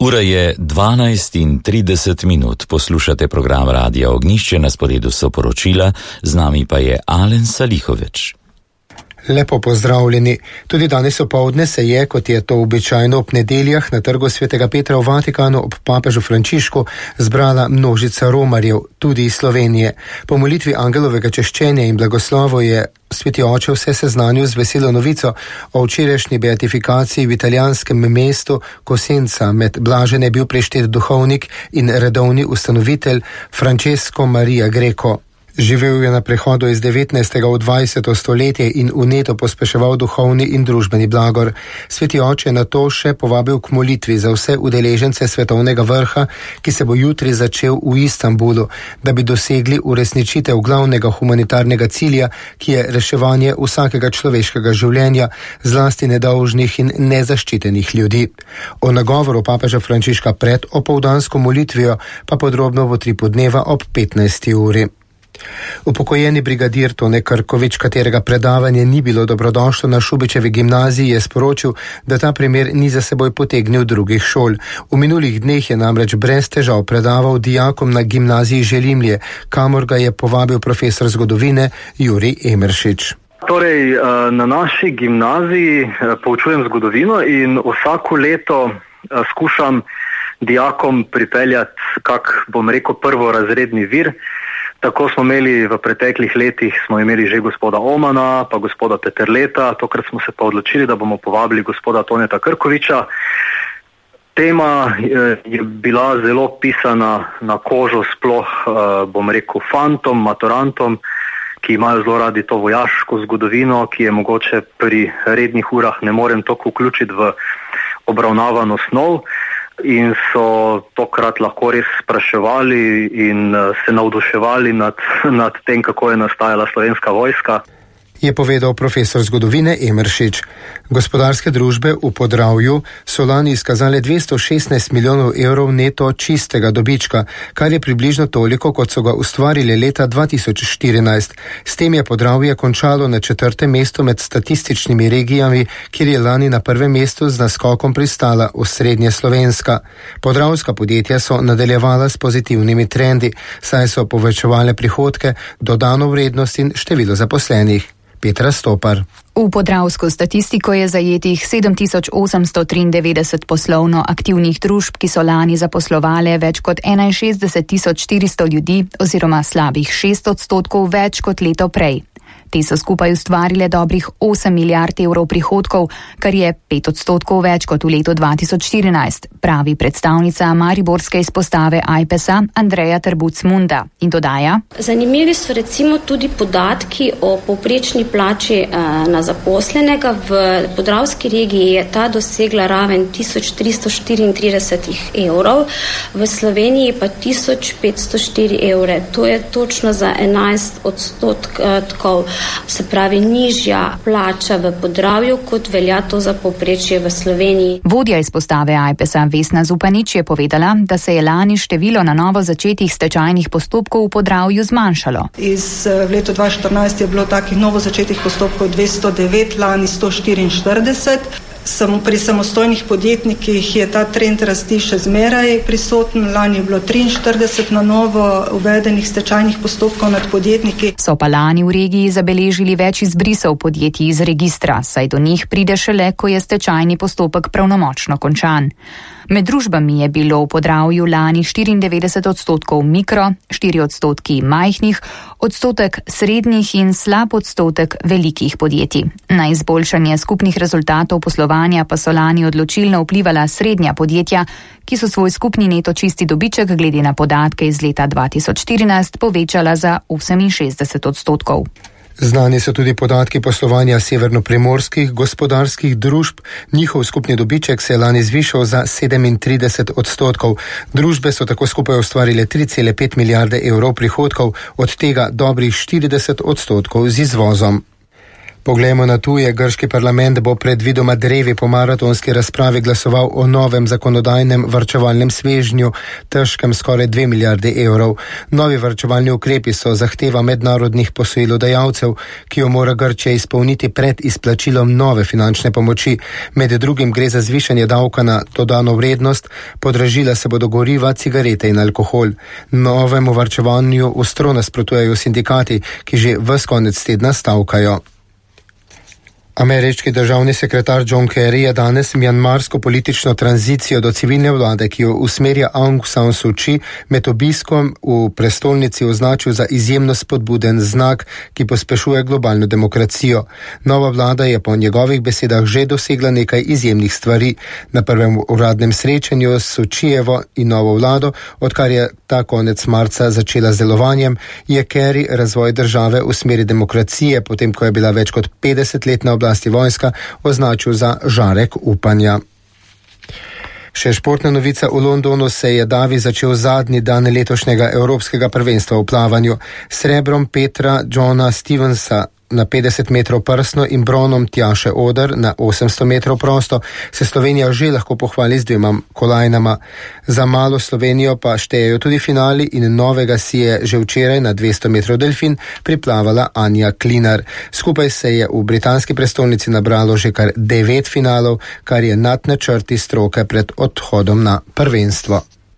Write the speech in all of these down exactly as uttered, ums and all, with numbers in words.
Ura je dvanajst in trideset minut. Poslušate program Radia Ognjišče, na sporedu so poročila, z nami pa je Alen Salihovič. Lepo pozdravljeni. Tudi danes opoldne se je, kot je to običajno ob nedeljah, na trgu Svetega Petra v Vatikanu ob papežu Frančišku zbrala množica romarjev, tudi iz Slovenije. Po molitvi angelovega češčenja in blagoslovu je Sveti oče vse seznanil z veselo novico o včerajšnji beatifikaciji v italijanskem mestu Cosenza. Med blažene je bil preštet duhovnik in redovni ustanovitelj Francesco Maria Greco. Živel je na prehodu iz devetnajstega v dvajseto stoletje in vneto pospeševal duhovni in družbeni blagor. Sveti oče je nato še povabil k molitvi za vse udeležence svetovnega vrha, ki se bo jutri začel v Istanbulu, da bi dosegli uresničitev glavnega humanitarnega cilja, ki je reševanje vsakega človeškega življenja, zlasti nedolžnih in nezaščitenih ljudi. O nagovoru papeža Frančiška pred opoldansko molitvijo pa podrobno v tri podneva ob petnajsti uri. Upokojeni brigadir Tone Krkovič, katerega predavanje ni bilo dobrodošlo na Šubičevi gimnaziji, je sporočil, da ta primer ni za seboj potegnil drugih šol. V minulih dneh je namreč brez težav predaval dijakom na gimnaziji Želimlje, kamor ga je povabil profesor zgodovine Jurij Emeršič. Torej, na naši gimnaziji poučujem zgodovino in vsako leto skušam dijakom pripeljati kak, bom rekel, prvorazredni vir. Tako smo imeli v preteklih letih, smo imeli že gospoda Omana, pa gospoda Peterleta, tokrat smo se pa odločili, da bomo povabili gospoda Toneta Krkoviča. Tema je bila zelo pisana na kožo sploh, bom rekel, fantom, maturantom, ki imajo zelo radi to vojaško zgodovino, ki je mogoče pri rednih urah ne morem toliko vključiti v obravnavano snov. In so tokrat lahko res spraševali in se navduševali nad, nad tem, kako je nastajala Slovenska vojska. Je povedal profesor zgodovine Emeršič. Gospodarske družbe v Podravju so lani izkazale dvesto šestnajst milijonov evrov neto čistega dobička, kar je približno toliko, kot so ga ustvarili leta dva tisoč štirinajst. S tem je Podravje končalo na četrtem mestu med statističnimi regijami, kjer je lani na prvem mestu z naskokom pristala osrednje Slovenska. Podravska podjetja so nadaljevala s pozitivnimi trendi, saj so povečevale prihodke, dodano vrednost in število zaposlenih. Petra Stopar. V podravsko statistiko je zajetih sedem tisoč osemsto triindevetdeset poslovno aktivnih družb, ki so lani zaposlovale več kot enainšestdeset tisoč štiristo ljudi oziroma slabih šest odstotkov več kot leto prej. Te so skupaj ustvarile dobrih osem milijard evrov prihodkov, kar je pet odstotkov več kot v letu dva tisoč štirinajst, pravi predstavnica mariborske izpostave Ajpesa Andreja Trbuc-Munda in dodaja. Zanimivi so recimo tudi podatki o povprečni plači na zaposlenega. V podravski regiji je ta dosegla raven tisoč tristo štiriintrideset evrov, v Sloveniji pa tisoč petsto štiri evre. To je točno za enajst odstotkov. Se pravi nižja plača v Podravju, kot velja to za povprečje v Sloveniji. Vodja izpostave Ajpesa Vesna Zupanič je povedala, da se je lani število na novo začetih stečajnih postopkov v Podravju zmanjšalo. Iz leta dva tisoč štirinajst je bilo takih novo začetih postopkov dvesto devet, lani sto štiriinštirideset. Samo pri samostojnih podjetnikih je ta trend rasti še zmeraj prisoten. Lani je bilo triinštirideset na novo uvedenih stečajnih postopkov nad podjetniki. So pa lani v regiji zabeležili več izbrisov podjetij iz registra, saj do njih pride šele, ko je stečajni postopek pravnomočno končan. Med družbami je bilo v Podravju lani štiriindevetdeset odstotkov mikro, štiri odstotki majhnih, odstotek srednjih in slab odstotek velikih podjetij. Na izboljšanje skupnih rezultatov poslovanja pa so lani odločilno vplivala srednja podjetja, ki so svoj skupni neto čisti dobiček glede na podatke iz leta dva tisoč štirinajst povečala za oseminšestdeset odstotkov. Znani so tudi podatki poslovanja severnoprimorskih gospodarskih družb. Njihov skupni dobiček se je lani zvišal za sedemintrideset odstotkov. Družbe so tako skupaj ustvarile tri cele pet milijarde evrov prihodkov, od tega dobrih štirideset odstotkov z izvozom. Poglejmo na tuje. Grški parlament bo predvidoma drevi po maratonski razpravi glasoval o novem zakonodajnem varčevalnem svežnju, težkem skoraj dve milijardi evrov. Novi varčevalni ukrepi so zahteva mednarodnih posojilodajalcev, ki jo mora Grčija izpolniti pred izplačilom nove finančne pomoči. Med drugim gre za zvišanje davka na dodano vrednost, podražila se bodo goriva, cigarete in alkohol. Novemu varčevanju ostro nasprotujejo sindikati, ki že ves konec tedna stavkajo. Ameriški državni sekretar John Kerry je danes mjanmarsko politično tranzicijo do civilne vlade, ki jo usmerja Aung San Suu Kyi, med obiskom v prestolnici označil za izjemno spodbuden znak, ki pospešuje globalno demokracijo. Nova vlada je po njegovih besedah že dosegla nekaj izjemnih stvari. Na prvem uradnem srečanju s Suu Kyijevo in novo vlado, odkar je ta konec marca začela z delovanjem, je Kerry razvoj države v smeri demokracije, potem ko je bila več kot petdeset let na oblasti vojska, označil za žarek upanja. Še športna novica: v Londonu se je davi začel zadnji dan letošnjega evropskega prvenstva v plavanju. Srebrom Petra Johna Stevensa na petdeset metrov prsno in bronom Tjaše Oder na osemsto metrov prosto se Slovenija že lahko pohvali z dvema kolajnama. Za malo Slovenijo pa štejejo tudi finali in novega si je že včeraj na dvesto metrov delfin priplavala Anja Klinar. Skupaj se je v britanski prestolnici nabralo že kar devet finalov, kar je nad načrti stroke pred odhodom na prvenstvo.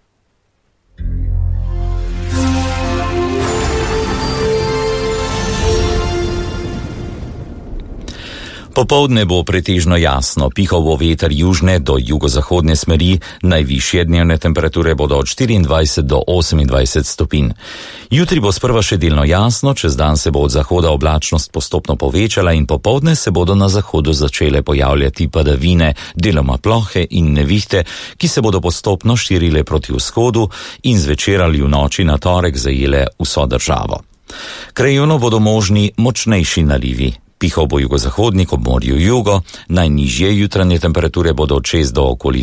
Popoldne bo pretežno jasno, pihal bo veter južne do jugozahodne smeri, najvišje dnevne temperature bodo od štiriindvajset do osemindvajset stopinj. Jutri bo sprva še delno jasno, čez dan se bo od zahoda oblačnost postopno povečala in popoldne se bodo na zahodu začele pojavljati padavine, deloma plohe in nevihte, ki se bodo postopno širile proti vzhodu in zvečer ali v noči na torek zajele vso državo. Krajevno bodo možni močnejši nalivi. Pihal bo jugozahodnik ob morju jugo, najnižje jutranje temperature bodo od šest do okoli